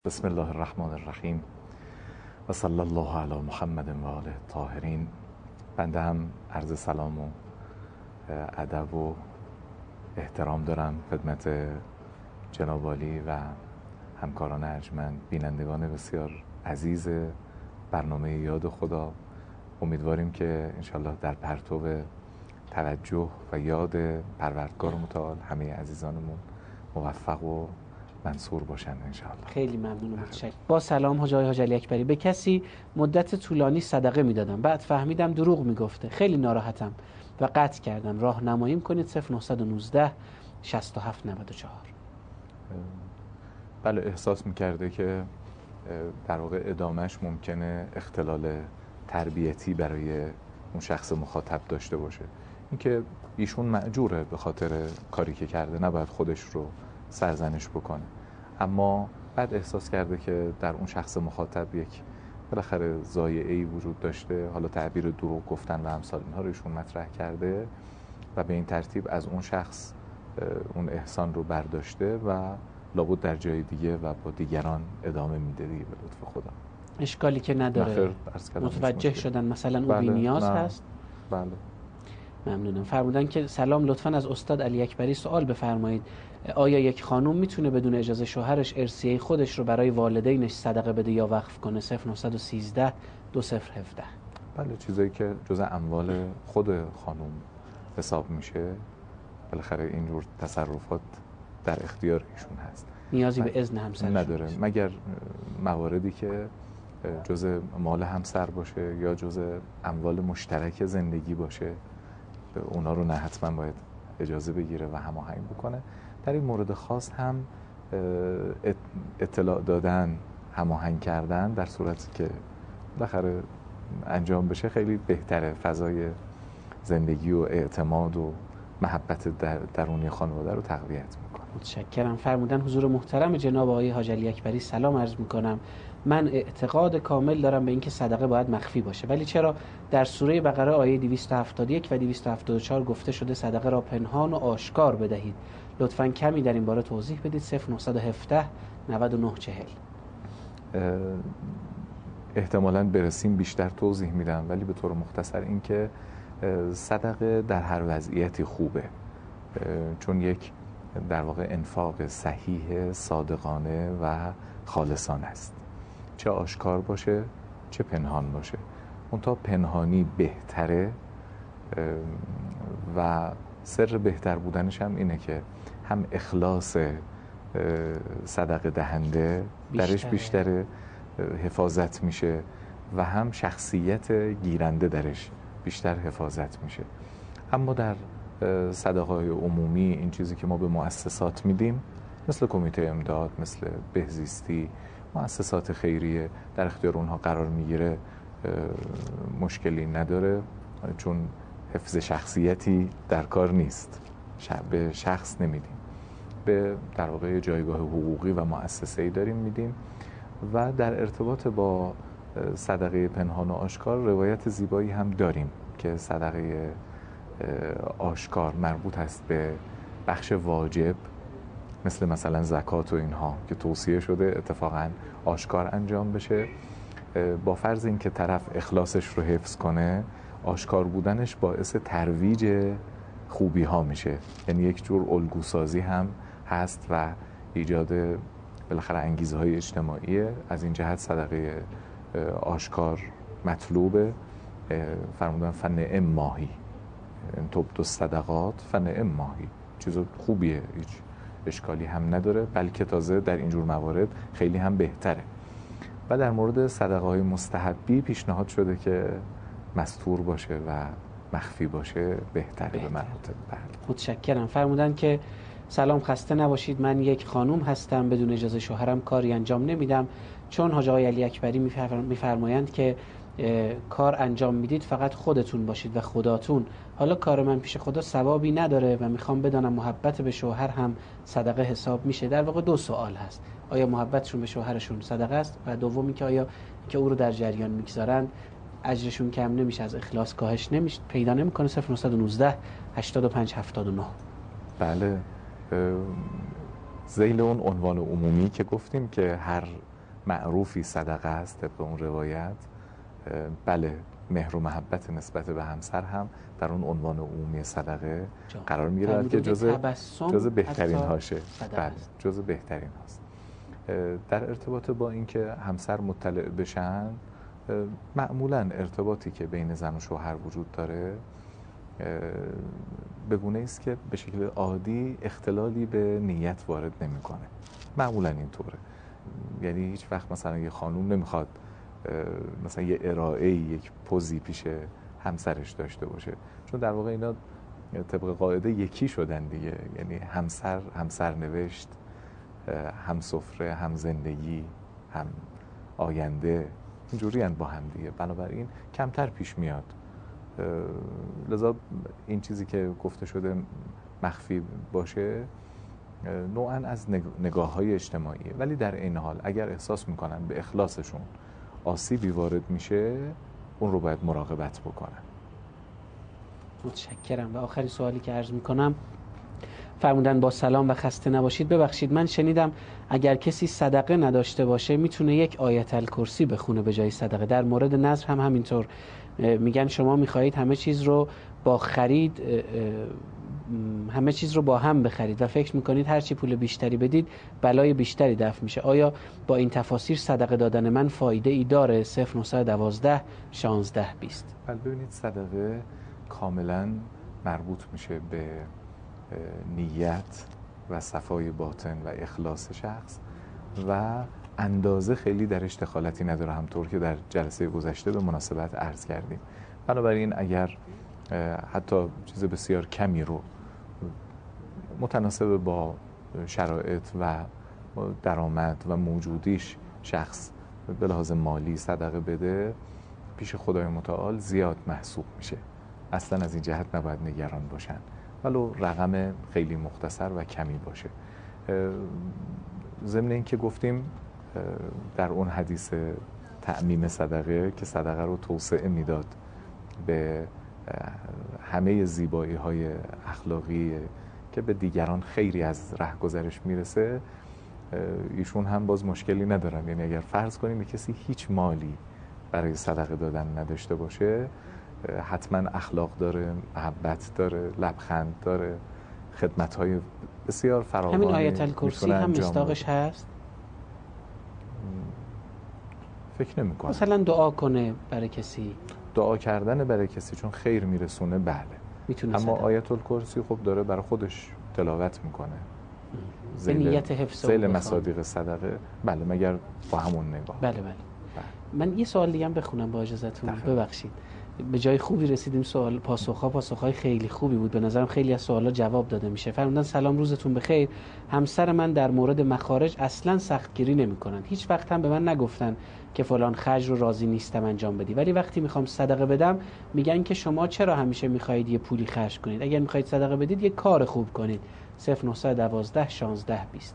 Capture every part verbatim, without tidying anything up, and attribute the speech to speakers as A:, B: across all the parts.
A: بسم الله الرحمن الرحیم و صلی الله علی محمد و آله الطاهرین. بنده هم عرض سلام و ادب و احترام دارم خدمت جناب عالی و همکاران ارجمند، بینندگان بسیار عزیز برنامه یاد خدا. امیدواریم که انشالله در پرتو توجه و یاد پروردگار متعال همه عزیزانمون موفق و منصور باشن انشاءالله.
B: خیلی ممنونم. متشکرم. با سلام حاج آقای حاج علی اکبری. به کسی مدت طولانی صدقه میدادم، بعد فهمیدم دروغ میگفته، خیلی ناراحتم و قطع کردم. راهنماییم کنید. صفر نه یک نه شصت و هفت نود و چهار.
A: بله، احساس میکرده که در واقع ادامهش ممکنه اختلال تربیتی برای اون شخص مخاطب داشته باشه. اینکه ایشون مأجوره به خاطر کاری که کرده، نباید خودش رو سرزنش بکنه، اما بعد احساس کرده که در اون شخص مخاطب یک بالاخره ضایعه‌ای وجود داشته، حالا تعبیر دروغ گفتن و امثال اینها رو ایشون مطرح کرده و به این ترتیب از اون شخص اون احسان رو برداشته و لابد در جای دیگه و با دیگران ادامه میده دیگه به لطف خدا.
B: اشکالی که نداره. متوجه شدن مثلا او بی نیاز هست.
A: بله.
B: ممنونم. فرمودن که سلام، لطفاً از استاد علی اکبری سوال بفرمایید. آیا یک خانوم میتونه بدون اجازه شوهرش ارثیه خودش رو برای والدینش صدقه بده یا وقف کنه؟ صفر نه یک سه دو صفر یک هفت.
A: بله، چیزایی که جزء اموال خود خانوم حساب میشه، بالاخره اینجور تصرفات در اختیار ایشون هست،
B: نیازی به اذن همسرش
A: نداره، مگر مواردی که جزء مال همسر باشه یا جزء اموال مشترک زندگی باشه، اونا رو نه حتما باید اجازه بگیره و هماهنگ بکنه. در این مورد خاص هم اطلاع دادن، هماهنگ کردن در صورتی که بالاخره انجام بشه خیلی بهتره. فضای زندگی و اعتماد و محبت در درونی خانواده رو تقویت میکنه.
B: متشکرم. فرمودن حضور محترم جناب آقای حاج علی اکبری سلام عرض میکنم. من اعتقاد کامل دارم به اینکه صدقه باید مخفی باشه، ولی چرا در سوره بقره آیه دویست و هفتاد و یک و دویست و هفتاد و چهار گفته شده صدقه را پنهان و آشکار بدهید؟ لطفاً کمی در این باره توضیح بدید. صفر نه یک هفت نود و نه چهل.
A: احتمالاً برسیم بیشتر توضیح میدم، ولی به طور مختصر این که صدقه در هر وضعیتی خوبه، چون یک در واقع انفاق صحیح، صادقانه و خالصانه است، چه آشکار باشه چه پنهان باشه. منتها پنهانی بهتره و سر بهتر بودنش هم اینه که هم اخلاص صدقه دهنده بیشتره. درش بیشتره حفاظت میشه و هم شخصیت گیرنده درش بیشتر حفاظت میشه. اما در صدقه‌های عمومی، این چیزی که ما به مؤسسات میدیم مثل کمیته امداد، مثل بهزیستی، مؤسسات خیریه، در اختیار اونها قرار میگیره، مشکلی نداره، چون حفظ شخصیتی در کار نیست، به شخص نمیدیم، به در واقع جایگاه حقوقی و مؤسسه‌ای داریم میدیم. و در ارتباط با صدقه پنهان و آشکار روایت زیبایی هم داریم که صدقه آشکار مربوط است به بخش واجب، مثل مثلا زکات و اینها که توصیه شده اتفاقا آشکار انجام بشه، با فرض این که طرف اخلاصش رو حفظ کنه. آشکار بودنش باعث ترویج خوبی ها میشه، یعنی یک جور الگوسازی هم هست و ایجاد بالاخره انگیزه های اجتماعی. از این جهت صدقه آشکار مطلوبه. فرمودن فنعم ماهی، ان تبدوا الصدقات فنعم ماهی، چیز خوبیه، هیچ اشکالی هم نداره، بلکه تازه در اینجور موارد خیلی هم بهتره. و در مورد صدقه های مستحبی پیشنهاد شده که مستور باشه و مخفی باشه، بهتره بهتر. به مراتب.
B: متشکرم. فرمودن که سلام، خسته نباشید، من یک خانوم هستم، بدون اجازه شوهرم کاری انجام نمیدم، چون حاج آقای علی اکبری میفرمایند که کار انجام میدید فقط خودتون باشید و خداتون. حالا کار من پیش خدا ثوابی نداره و میخوام بدانم محبت به شوهر هم صدقه حساب میشه؟ در واقع دو سوال هست: آیا محبتشون به شوهرشون صدقه است؟ و دومی که آیا که او رو در جریان میگذارند اجرشون کم نمیشه، از اخلاص کاهش نمیشه پیدا نمیکنه؟ صفر نه یک نه هشتاد و پنج هفتاد و نه.
A: بله، ذیل اون عنوان عمومی که گفتیم که هر معروفی صدقه است طبق اون روایت، بله مهر و محبت نسبت به همسر هم در اون عنوان عمومی صدقه جا. قرار میگیره که جزء جزء بهترین هاشه. بله جزء بهترین هاست. در ارتباط با اینکه همسر مطلع بشن، معمولا ارتباطی که بین زن و شوهر وجود داره به گونه‌ای است که به شکل عادی اختلالی به نیت وارد نمی‌کنه. معمولا اینطوره. یعنی هیچ وقت مثلا یه خانوم نمیخواد مثلا یه ارائه، یک پوزی پیش همسرش داشته باشه، چون در واقع اینا طبق قاعده یکی شدن دیگه. یعنی همسر، همسر نوشت، هم سفره، هم زندگی، هم آینده، اینجوری با هم دیگه. بنابراین کمتر پیش میاد. لذا این چیزی که گفته شده مخفی باشه نوعاً از نگاه های اجتماعیه، ولی در این حال اگر احساس میکنن به اخلاصشون آسیبی وارد میشه، اون رو باید مراقبت بکنن.
B: متشکرم. و آخرین سوالی که عرض میکنم، فرمودن با سلام و خسته نباشید. ببخشید من شنیدم اگر کسی صدقه نداشته باشه میتونه یک آیت الکرسی بخونه به جای صدقه. در مورد نذر هم همینطور میگن شما میخواهید همه چیز رو با خرید همه چیز رو با هم بخرید و فکر میکنید هرچی پول بیشتری بدید بلای بیشتری دفع میشه. آیا با این تفاسیر صدقه دادن من فایده ای داره؟ صفر نه یک دو شانزده بیست.
A: بله ببینید، صدقه کاملا مربوط میشه به نیت و صفای باطن و اخلاص شخص و اندازه خیلی درش دخالتی نداره، همطور که در جلسه گذشته به مناسبت عرض کردیم. بنابراین اگر حتی چیز بسیار کمی رو متناسب با شرایط و درآمد و موجودیش شخص به لحاظ مالی صدقه بده، پیش خدای متعال زیاد محسوب میشه. اصلا از این جهت نباید نگران باشن، ولو رقم خیلی مختصر و کمی باشه. ضمن این که گفتیم در اون حدیث تعمیم صدقه که صدقه رو توسعه میداد به همه زیبایی های اخلاقی که به دیگران خیری از رهگذرش میرسه، ایشون هم باز مشکلی ندارن. یعنی اگر فرض کنیم کسی هیچ مالی برای صدقه دادن نداشته باشه، حتما اخلاق داره، محبت داره، لبخند داره، خدمت‌های بسیار فراوانی.
B: همین آیت الکرسی هم مصداقش هست؟
A: فکر نمی‌کنم.
B: مثلا دعا کنه برای کسی،
A: دعا کردن برای کسی چون خیر میرسونه، بله میتونه. اما صدق. آیت الکرسی خب داره برای خودش تلاوت میکنه
B: به نیت حفظ
A: ذیل مصادیق صدقه. بله مگر با همون نگاه.
B: بله بله, بله. من یه سوال دیگه هم بخونم با اجازهتون. ببخشید، به جای خوبی رسیدیم. سوال پاسخ‌ها پاسخ‌های خیلی خوبی بود، به نظرم خیلی از سوالا جواب داده میشه. فرمودن سلام، روزتون بخیر. همسر من در مورد مخارج اصلا سختگیری نمی‌کنن. هیچ وقت هم به من نگفتن که فلان خرج رو راضی نیستم انجام بدی، ولی وقتی میخوام صدقه بدم میگن که شما چرا همیشه میخواهید یه پولی خرج کنید؟ اگر میخواهید صدقه بدید یه کار خوب کنید. صفر نه یک دو شانزده بیست.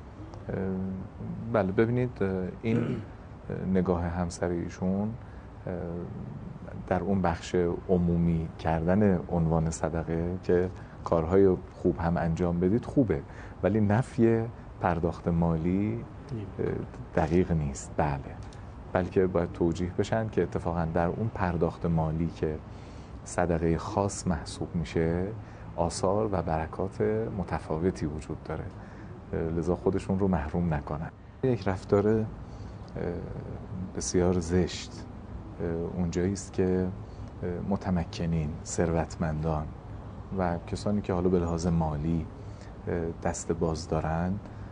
A: بله ببینید، این نگاه همسر ایشون در اون بخش عمومی کردن عنوان صدقه که کارهای خوب هم انجام بدید خوبه، ولی نفی پرداخت مالی دقیق نیست. بله، بلکه باید توجیه بشن که اتفاقا در اون پرداخت مالی که صدقه خاص محسوب میشه آثار و برکات متفاوتی وجود داره، لذا خودشون رو محروم نکنن. یک رفتار بسیار زشت اونجایی است که متمکنین، ثروتمندان و کسانی که حالا به لحاظ مالی دست باز دارن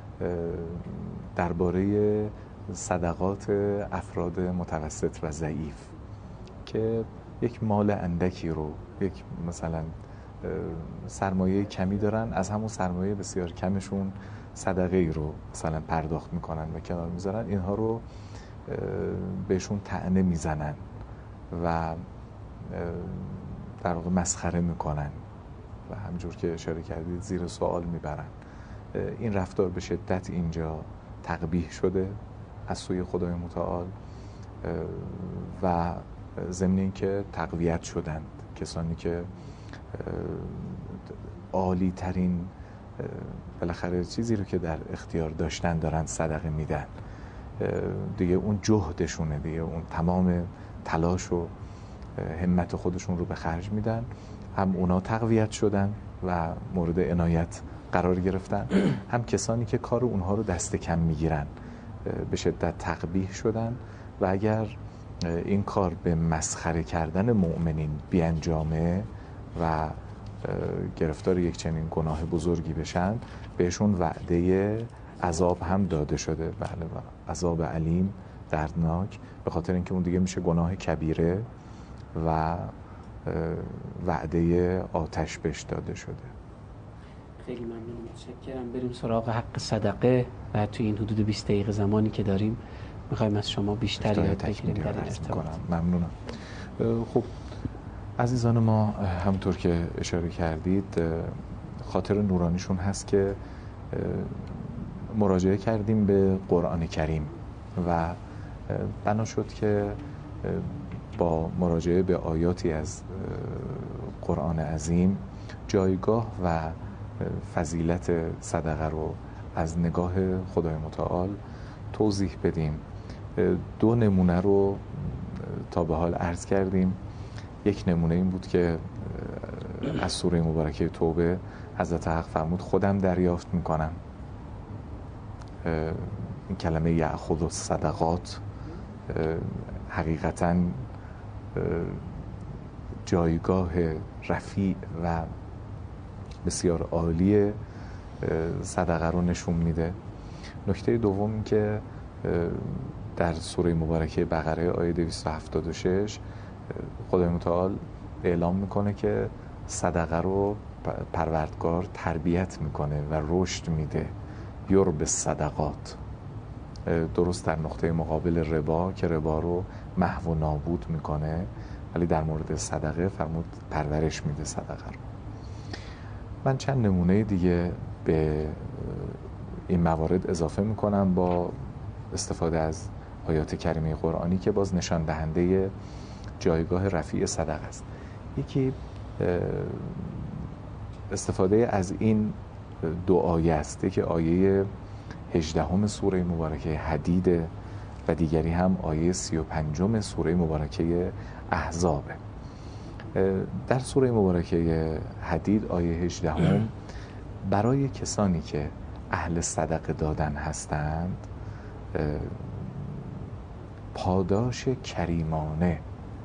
A: درباره صدقات افراد متوسط و ضعیف که یک مال اندکی رو، یک مثلا سرمایه کمی دارن، از همون سرمایه بسیار کمشون صدقه ای رو مثلا پرداخت میکنن و کنار میذارن، اینها رو بهشون طعنه میزنن و در واقع مسخره میکنن و همجور که اشاره کردید زیر سوال میبرن. این رفتار به شدت اینجا تقبیح شده از سوی خدای متعال و ضمن این که تقویت شدند کسانی که عالی ترین بالاخره چیزی رو که در اختیار داشتن دارن صدقه میدن. دیگه اون جهدشونه، دیگه اون تمام تلاش و همت خودشون رو به خرج میدن. هم اونا تقویت شدن و مورد عنایت قرار گرفتن، هم کسانی که کار اونها رو دست کم میگیرن به شدت تقبیح شدن و اگر این کار به مسخره کردن مؤمنین بیانجامه و گرفتار یک چنین گناه بزرگی بشن، بهشون وعده عذاب هم داده شده، بله، عذاب علیم دردناک، به خاطر اینکه اون دیگه میشه گناه کبیره و وعده آتش بهش داده شده.
B: خیلی ممنون، متشکرم. بریم سراغ حق صدقه و توی این حدود بیست دقیقه زمانی که داریم میخوایم از شما بیشتر یاد بگیریم در این ارتباط.
A: ممنونم. خب عزیزان ما، همونطور که اشاره کردید خاطر نورانیشون هست که مراجعه کردیم به قرآن کریم و بنا شد که با مراجعه به آیاتی از قرآن عظیم جایگاه و فضیلت صدقه رو از نگاه خدای متعال توضیح بدیم. دو نمونه رو تا به حال عرض کردیم. یک نمونه این بود که از سوره مبارکه توبه حضرت حق فرمود خودم دریافت میکنم. این کلمه یأخذ الصدقات حقیقتاً جایگاه رفیع و بسیار عالی صدقه رو نشون میده. نکته دوم این که در سوره مبارکه بقره آیه دویست و هفتاد و شش خدای متعال اعلام میکنه که صدقه رو پروردگار تربیت میکنه و رشد میده. یربی الصدقات، درست در نقطه مقابل ربا که ربا رو محو و نابود میکنه، ولی در مورد صدقه فرمود پرورش میده صدقه رو. من چند نمونه دیگه به این موارد اضافه میکنم با استفاده از آیات کریمه قرآنی که باز نشان دهنده جایگاه رفیع صدقه است. یکی استفاده از این دو آیه است، یکی آیه هجدهم سوره مبارکه حدید و دیگری هم آیه سی و پنجم سوره مبارکه احزاب. در سوره مبارکه حدید آیه هجدهم برای کسانی که اهل صدقه دادن هستند پاداش کریمانه،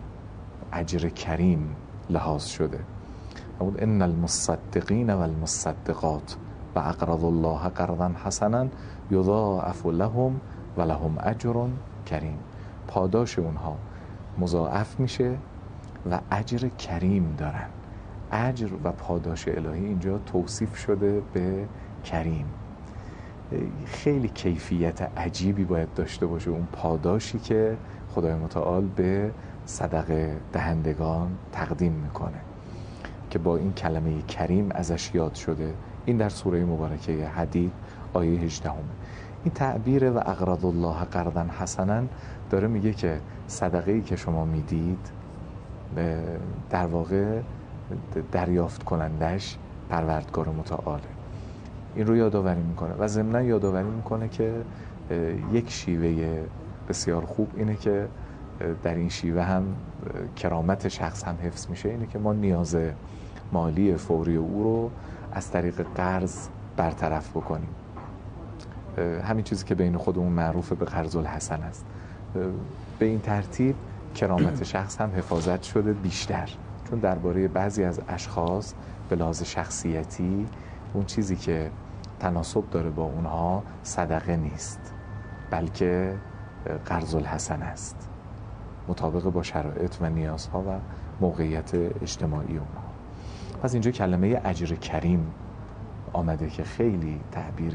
A: اجر کریم لحاظ شده. ان المصدقین والمصدقات و اقرضوا الله قرضا حسنا یضاعف لهم و لهم اجر کریم. پاداش اونها مضاعف میشه و اجر کریم دارن. اجر و پاداش الهی اینجا توصیف شده به کریم. خیلی کیفیت عجیبی باید داشته باشه اون پاداشی که خدای متعال به صدقه دهندگان تقدیم میکنه که با این کلمه کریم ازش یاد شده. این در سوره مبارکه حدید آیه هجدهم. این تعبیر و اقرض الله قرضا حسنا داره میگه که صدقه‌ای که شما میدید در واقع دریافت کنندش پروردگار متعاله. این رو یادآوری میکنه و ضمن یادآوری میکنه که یک شیوه بسیار خوب اینه که در این شیوه هم کرامت شخص هم حفظ میشه، اینه که ما نیاز مالی فوری او رو از طریق قرض برطرف بکنیم. همین چیزی که بین خودمون معروف به قرض الحسن است. به این ترتیب کرامت شخص هم حفاظت شده بیشتر، چون درباره بعضی از اشخاص به لحاظ شخصیتی اون چیزی که تناسب داره با اونها صدقه نیست، بلکه قرض الحسن است، مطابق با شرایط و نیازها و موقعیت اجتماعی اونها. پس اینجا کلمه اجر کریم آمده که خیلی تعبیر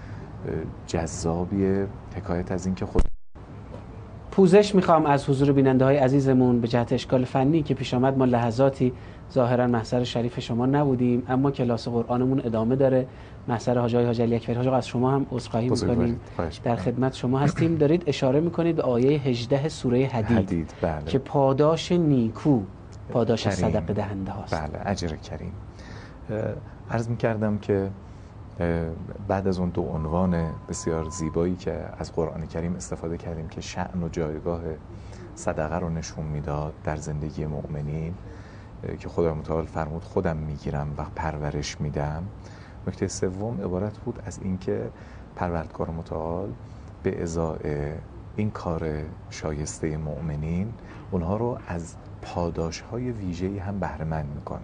A: جذابیه، حکایت از این که خود
B: پوزش میخوام از حضور بیننده های عزیزمون به جهت اشکال فنی که پیش آمد. ما لحظاتی ظاهرا محضر شریف شما نبودیم، اما کلاس قرآنمون ادامه داره. محضر حاج آقای حاج علی اکبری. حاج آقا از شما هم عذرخواهی میکنیم، در خدمت شما هستیم. دارید اشاره میکنید به آیه هجده سوره حدید, حدید بله. که پاداش نیکو، پاداش کریم. صدقه دهنده هاست.
A: بله، اجر کریم. عرض میکردم که بعد از اون دو عنوان بسیار زیبایی که از قرآن کریم استفاده کردیم که شأن و جایگاه صدقه رو نشون میداد در زندگی مؤمنین که خدای متعال فرمود خودم میگیرم و پرورش میدم، نکته سوم عبارت بود از اینکه پروردگار متعال به ازای این کار شایسته مؤمنین اونها رو از پاداش‌های ویژه‌ای هم بهره مند میکنه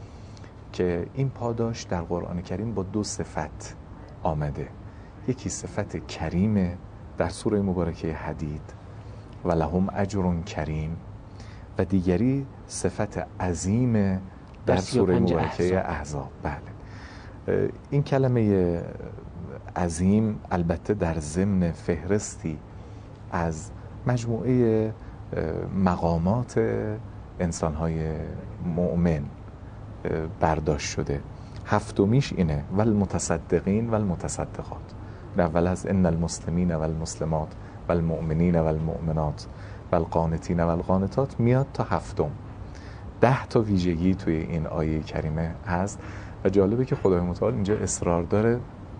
A: که این پاداش در قرآن کریم با دو صفت آمده. یکی صفت کریم در سوره مبارکه حدید و لهم اجر کریم، و دیگری صفت عظیم در سوره مبارکه احزاب. بله، این کلمه عظیم البته در ضمن فهرستی از مجموعه مقامات انسان‌های مؤمن برداشت شده. هفتمیش اینه والمتصدقین والمتصدقات. اول از ان المسلمین والمسلمات والمؤمنین والمؤمنات والقانتین والقانتات میاد تا هفتم. ده تا ویژگی توی این آیه کریمه هست و جالبه که خدای متعال اینجا اصرار داره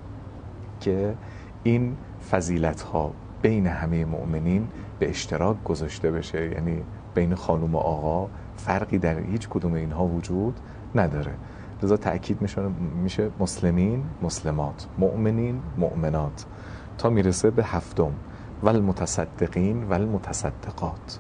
A: که این فضیلت ها بین همه مؤمنین به اشتراک گذاشته بشه، یعنی بین خانم و آقا فرقی در هیچ کدوم اینها وجود نداره. لذا تأکید میشه میشه مسلمین مسلمات، مؤمنین مؤمنات، تا میرسه به هفتم والمتصدقین والمتصدقات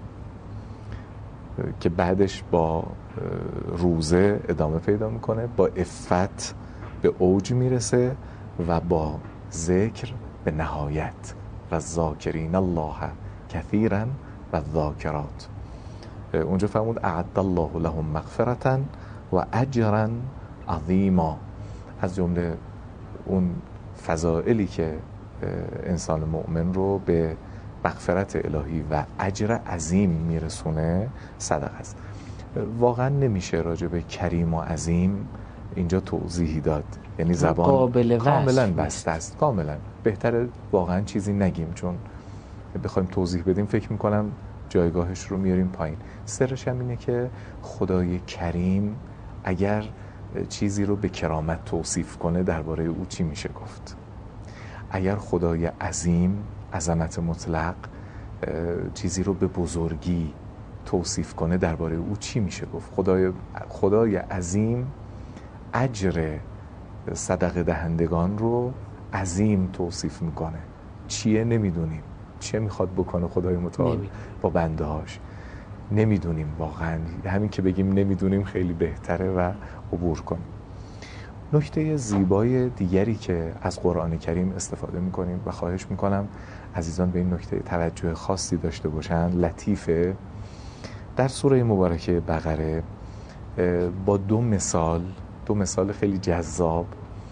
A: که بعدش با روزه ادامه پیدا میکنه، با عفت به اوج میرسه و با ذکر به نهایت و ذاکرین الله کثیرا و ذاکرات. اونجا فرمود اعد الله لهم مغفرة و اجرا عظیما، از جمله اون فضائلی که انسان مؤمن رو به مغفرت الهی و اجر عظیم میرسونه صدقه است. واقعا نمیشه راجع به کریم و عظیم اینجا توضیحی داد، یعنی زبان کاملا بسته است. کاملا بهتره واقعا چیزی نگیم، چون بخوایم توضیح بدیم فکر میکنم جایگاهش رو میاریم پایین. سرش هم اینه که خدای کریم اگر چیزی رو به کرامت توصیف کنه درباره او چی میشه گفت؟ اگر خدای عظیم، عظمت مطلق، چیزی رو به بزرگی توصیف کنه درباره او چی میشه گفت؟ خدای خدای عظیم اجر صدقه دهندگان رو عظیم توصیف میکنه. چیه نمیدونیم، چه میخواد بکنه خدای متعال با بنده هاش نمیدونیم. واقعا همین که بگیم نمیدونیم خیلی بهتره و عبور کنیم. نکته زیبای دیگری که از قرآن کریم استفاده میکنیم و خواهش میکنم عزیزان به این نکته توجه خاصی داشته باشن، لطیفه. در سوره مبارکه بقره با دو مثال دو مثال خیلی جذاب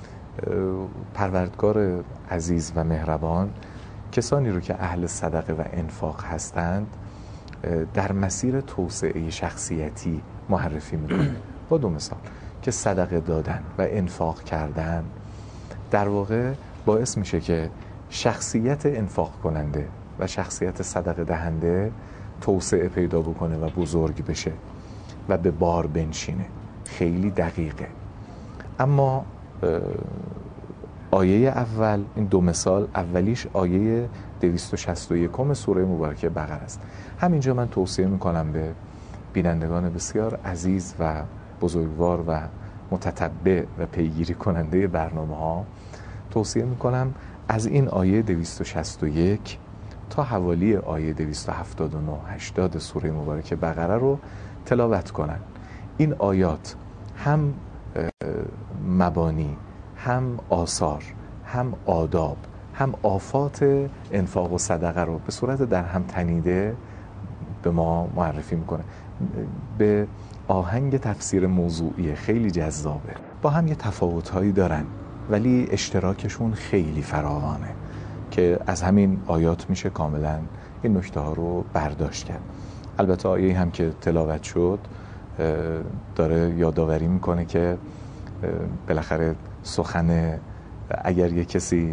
A: پروردگار عزیز و مهربان کسانی رو که اهل صدقه و انفاق هستند در مسیر توسعه شخصیتی معرفی میکنه با دو مثال که صدقه دادن و انفاق کردن در واقع باعث میشه که شخصیت انفاق کننده و شخصیت صدقه دهنده توسعه پیدا بکنه و بزرگ بشه و به بار بنشینه. خیلی دقیقه. اما آیه اول، این دو مثال، اولیش آیه دویست و شصت و یک سوره مبارکه بقره است. همینجا من توصیه میکنم به بینندگان بسیار عزیز و بزرگوار و متتبع و پیگیری کننده برنامه ها، توصیه میکنم از این آیه دویست و شصت و یک تا حوالی آیه دویست و هفتاد و نه هشتاد سوره مبارکه بقره رو تلاوت کنن. این آیات هم مبانی، هم آثار، هم آداب، هم آفات انفاق و صدقه رو به صورت در هم تنیده به ما معرفی میکنه. به آهنگ تفسیر موضوعی خیلی جذابه. با هم یه تفاوت‌هایی دارن ولی اشتراکشون خیلی فراوانه که از همین آیات میشه کاملا این نکته ها رو برداشت کرد. البته آیه هم که تلاوت شد داره یادآوری میکنه که بالاخره سخن اگر یه کسی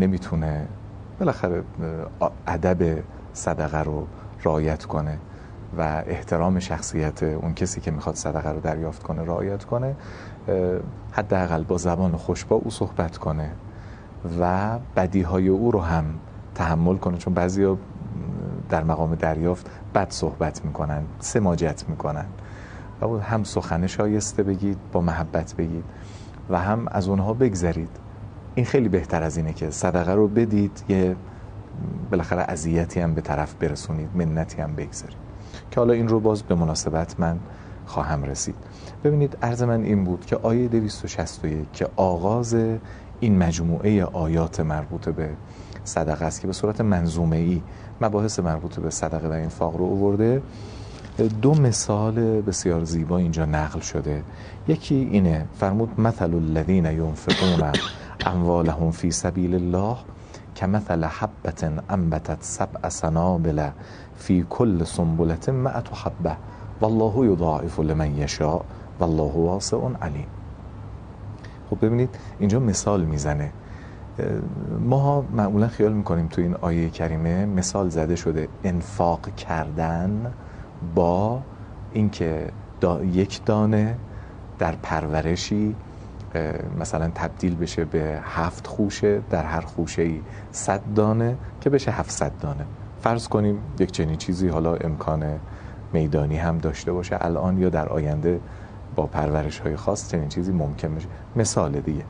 A: نمیتونه بالاخره ادب صدقه رو رعایت کنه و احترام شخصیت اون کسی که میخواد صدقه رو دریافت کنه رعایت کنه، حداقل با زبان خوش با او صحبت کنه و بدیهای او رو هم تحمل کنه، چون بعضیا در مقام دریافت بد صحبت میکنن، سماجت میکنن و هم سخن شایسته بگید، با محبت بگید و هم از اونها بگذرید. این خیلی بهتر از اینه که صدقه رو بدید یه بالاخره اذیتی هم به طرف برسونید، منتی هم بگذارید، که حالا این رو باز به مناسبت من خواهم رسید. ببینید عرض من این بود که آیه دویست و شصت و یک که آغاز این مجموعه آیات مربوط به صدقه است که به صورت منظومه‌ای مباحث مربوط به صدقه و انفاق رو آورده، دو مثال بسیار زیبا اینجا نقل شده. یکی اینه، فرمود مثل الذین ينفقون اموالهم فی سبیل الله کمثل حبة انبتت سبع سنابل فی کل سنبلة مئة حبة والله یضاعف لمن یشاء والله واسع علیم. خب ببینید اینجا مثال میزنه. ما معمولا خیال میکنیم تو این آیه کریمه مثال زده شده انفاق کردن با اینکه دا یک دانه در پرورشی مثلا تبدیل بشه به هفت خوشه، در هر خوشه‌ای صد دانه که بشه هفتصد دانه. فرض کنیم یک چنین چیزی حالا امکان میدانی هم داشته باشه الان یا در آینده با پرورش های خاص چنین چیزی ممکن بشه. مثال دیگه،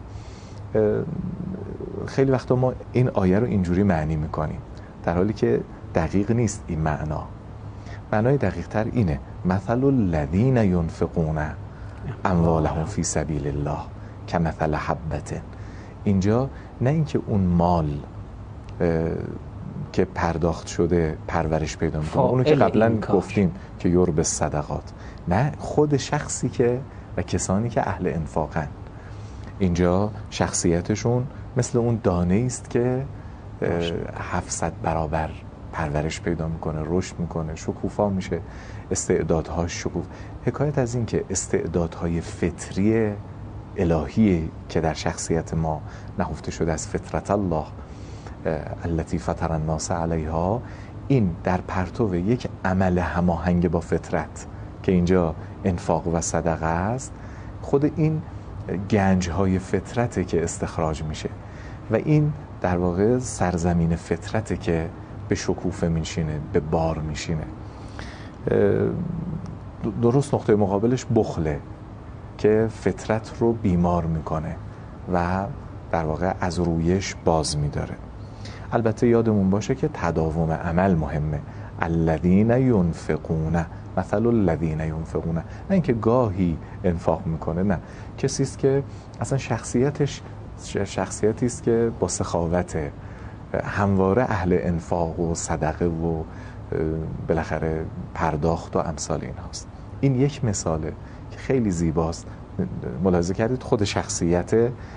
A: خیلی وقتا ما این آیه رو اینجوری معنی میکنیم در حالی که دقیق نیست این معنا. معنای دقیق تر اینه مثل الذین ینفقون اموالهم فی سبیل الله کمثل حبة. اینجا نه اینکه اون مال که پرداخت شده پرورش پیدا میکنه، اونو که قبلا گفتیم که یرب صدقات، نه خود شخصی که و کسانی که اهل انفاقن، اینجا شخصیتشون مثل اون دانه است که هفتصد برابر پرورش پیدا میکنه، رشد میکنه، شکوفا میشه، استعدادهاش شکوف. حکایت از این که استعدادهای فطری الهی که در شخصیت ما نهفته شده از فطرت الله التي فطر الناس علیها، این در پرتو یک عمل هماهنگ با فطرت که اینجا انفاق و صدقه است، خود این گنج‌های فطرته که استخراج میشه و این در واقع سرزمین فطرته که به شکوفه میشینه، به بار میشینه. درست نقطه مقابلش بخله که فطرت رو بیمار میکنه و در واقع از رویش باز میداره. البته یادمون باشه که تداوم عمل مهمه. الذین ینفقون، مثل الذین ینفقون، نه اینکه گاهی انفاق میکنه، نه، کسی است که اصلا شخصیتش شخصیتی است که با سخاوت همواره اهل انفاق و صدقه و بالاخره پرداخت و امثال این هاست. این یک مثاله که خیلی زیباست. ملاحظه کردید خود شخصیت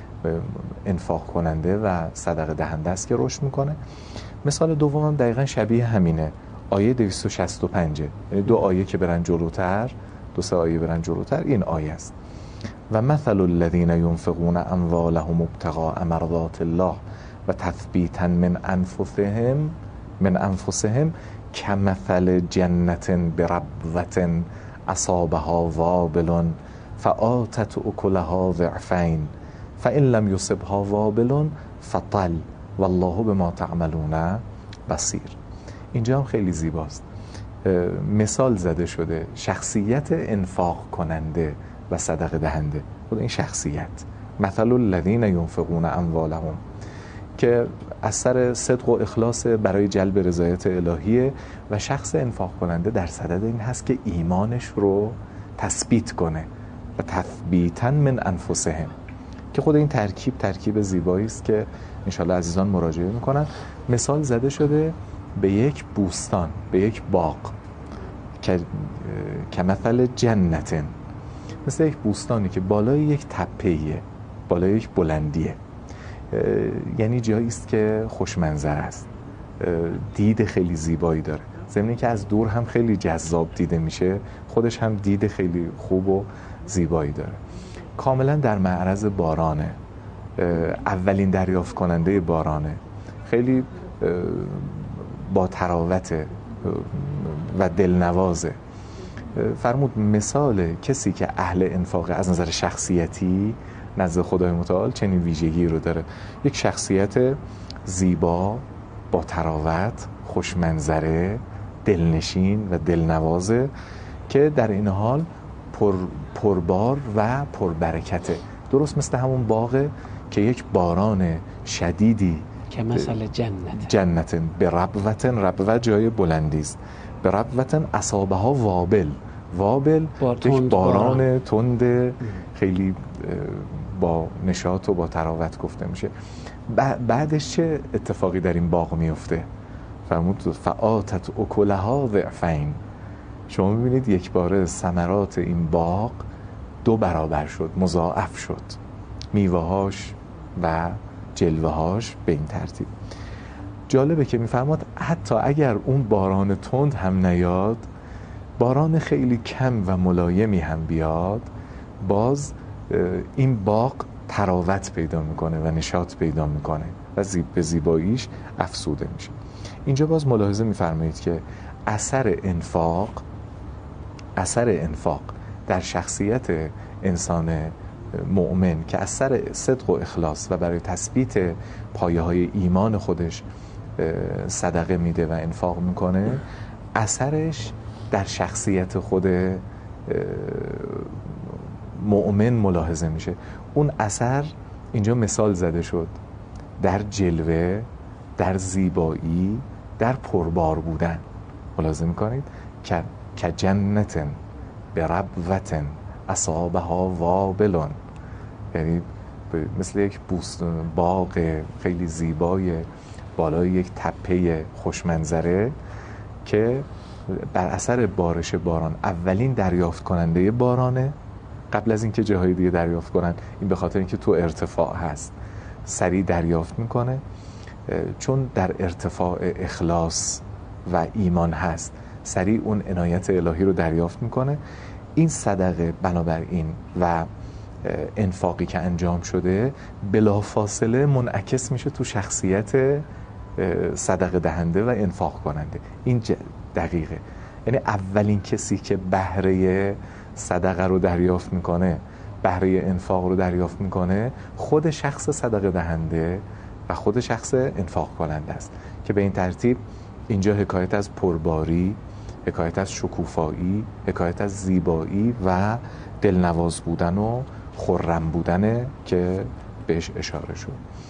A: انفاق کننده و صدقه دهنده است که رشد میکنه. مثال دوم دقیقا شبیه همینه، آیه دویست و شصت و پنج، یعنی دو آیه که برن جلوتر، دو سه آیه برن جلوتر، این آیه است. و مثل الذین ینفقون اموالهم ابتغاء مرضات الله و تثبیتا من انفسهم من انفسهم کمثل جنت بربوة اصابها وابل فآتت اکلها ضعفین فإن لم یصبها وابل فطل والله بما تعملون بصیر. اینجا هم خیلی زیباست. مثال زده شده شخصیت انفاق کننده و صدقه دهنده، خود این شخصیت مثل الذین ینفقون اموالهم که اثر صدق و اخلاص برای جلب رضایت الهیه و شخص انفاق کننده در صدد این هست که ایمانش رو تثبیت کنه و تثبیتا من انفسهم، که خود این ترکیب ترکیب زیبایی است که انشالله عزیزان مراجعه میکنن. مثال زده شده به یک بوستان، به یک باغ که که مثل جنت، مثل یک بوستانی که بالای یک تپه‌ایه، بالای یک بلندیه، یعنی جایی است که خوش منظر است، دید خیلی زیبایی داره، ضمن که از دور هم خیلی جذاب دیده میشه، خودش هم دید خیلی خوب و زیبایی داره. کاملا در معرض بارانه، اولین دریافت کننده بارانه، خیلی با تراوت و دلنوازه. فرمود مثال کسی که اهل انفاق از نظر شخصیتی نزد خدای متعال چنین ویژگی رو داره: یک شخصیت زیبا، با تراوت، خوشمنظره، دلنشین و دلنوازه که در این حال پر پربار و پربرکته. درست مثل همون باغ که یک باران شدیدی
B: که مثل جنت
A: جنت به ربوتن، ربوت جای بلندی است، به ربوتن اصابه ها وابل، وابل یک باران تند خیلی با نشاط و با تراوت گفته میشه. بعدش چه اتفاقی در این باغ میفته؟ فرمود فآتت اکلها ضعفین. شما میبینید یک باره ثمرات این باغ دو برابر شد، مضاعف شد، میوه‌هاش و جلوه‌هاش به این ترتیب. جالبه که میفرماد حتی اگر اون باران تند هم نیاد، باران خیلی کم و ملایمی هم بیاد، باز این باغ تراوت پیدا میکنه و نشاط پیدا میکنه و زیب به زیباییش افسوده میشه. اینجا باز ملاحظه میفرمایید که اثر انفاق اثر انفاق در شخصیت انسان مؤمن که اثر صدق و اخلاص و برای تثبیت پایه های ایمان خودش صدقه میده و انفاق میکنه، اثرش در شخصیت خود مؤمن ملاحظه میشه. اون اثر اینجا مثال زده شد در جلوه، در زیبایی، در پربار بودن. ملاحظه میکنید که که جنتن به ربوتن اصابها وابلون، یعنی مثل یک باغ خیلی زیبای بالای یک تپه خوشمنظره که بر اثر بارش باران اولین دریافت کننده بارانه، قبل از اینکه جاهای دیگه دریافت کنن. این به خاطر اینکه تو ارتفاع هست سریع دریافت میکنه، چون در ارتفاع اخلاص و ایمان هست سریع اون عنایت الهی رو دریافت میکنه. این صدقه بنابراین و انفاقی که انجام شده بلافاصله منعکس میشه تو شخصیت صدقه دهنده و انفاق کننده. این دقیقه، یعنی اولین کسی که بهره صدقه رو دریافت میکنه، بهره انفاق رو دریافت میکنه، خود شخص صدقه دهنده و خود شخص انفاق کننده است که به این ترتیب اینجا حکایت از پرباری، حکایت از شکوفایی، حکایت از زیبایی و دلنواز بودن و خرم بودنه که بهش اشاره شد.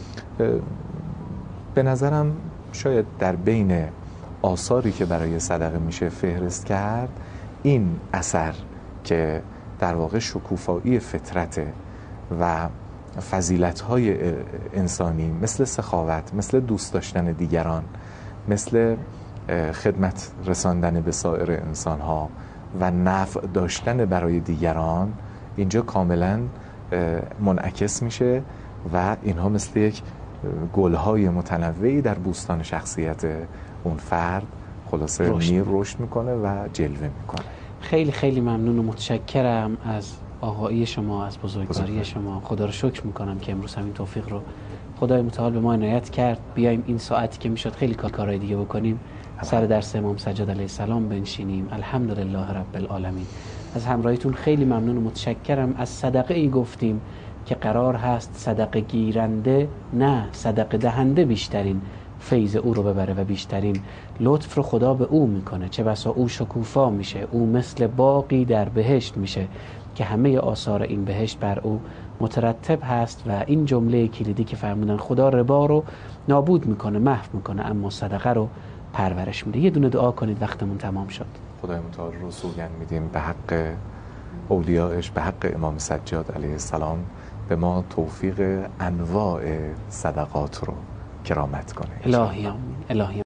A: به نظرم شاید در بین آثاری که برای صدقه میشه فهرست کرد، این اثر که در واقع شکوفایی فطرته و فضیلت‌های انسانی مثل سخاوت، مثل دوست داشتن دیگران، مثل خدمت رساندن به سایر انسان‌ها و نفع داشتن برای دیگران اینجا کاملا منعکس میشه و اینها مثل یک گل‌های متنوعی در بوستان شخصیت اون فرد خلاصه میر رشد میکنه و جلوه میکنه.
B: خیلی خیلی ممنون و متشکرم از آقایی شما، از بزرگواری شما. خدا رو شکر میکنم که امروز همین توفیق رو خدای متعال به ما عنایت کرد، بیایم این ساعتی که میشد خیلی کارهای دیگه بکنیم سر درس امام سجاد علیه السلام بنشینیم. الحمدلله رب العالمین. از همراهیتون خیلی ممنون و متشکرم. از صدقه ای گفتیم که قرار هست صدقه گیرنده نه صدقه دهنده بیشترین فیض او رو ببره و بیشترین لطف رو خدا به او میکنه. چه بسا او شکوفا میشه، او مثل باقی در بهشت میشه که همه آثار این بهشت بر او مترتب هست. و این جمله کلیدی که فرمودن خدا ربا رو نابود میکنه، محو میکنه، اما صدقه رو پرورش میده. یه دونه دعا کنید، وقتمون تمام شد.
A: خدای متعال رو سوگند میدیم به حق اولیاءش، به حق امام سجاد علیه السلام به ما توفیق انواع صدقات رو کرامت کنه.
B: الهی آمین. الهی